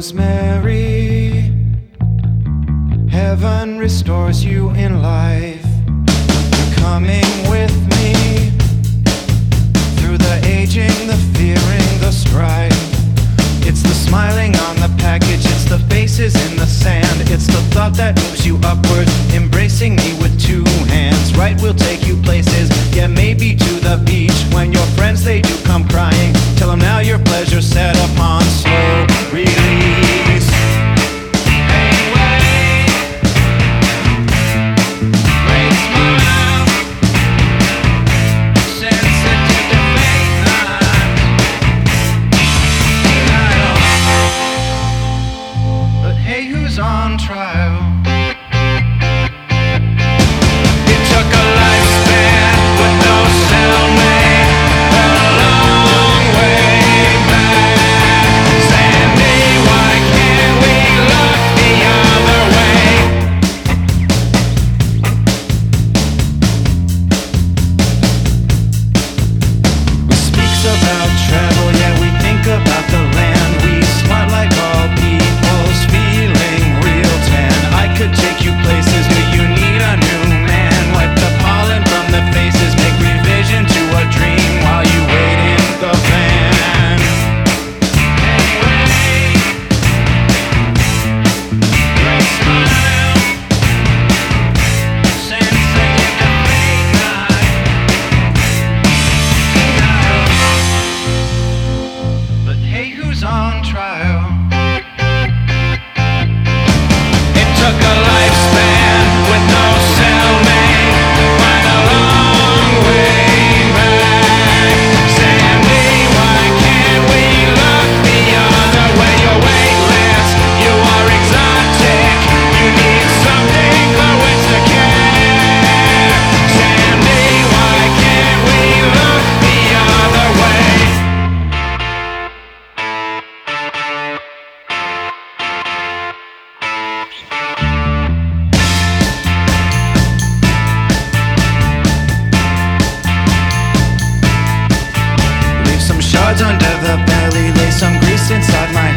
rosemary. Heaven restores you in life. You're coming with me through the aging, the fearing, the strife. It's the smiling on the package, it's the faces in the sand. It's the thought that moves you upwards, embracing me with two hands. Right, we'll take you places, yeah, maybe to the beach. When your friends, they do come crying, tell them now your pleasure's set upon slow release. On trial. It took a lifespan with no cellmate, a long way back. Sandy, why can't we look the other way? We speaks about travel, yeah, we think about the land. We smart like all people's feeling. Could take you places, but you need a new man. Wipe the pollen from the faces, make revision to a dream while you wait in the van. Great smile, sensing in the fake night. But hey, who's on trial? Took a lifespan with no cellmate, find a long way back. Sandy, why can't we look the other way? You're weightless, you are exotic, you need something for which to care. Sandy, why can't we look the other way? Shards under the belly, lay some grease inside my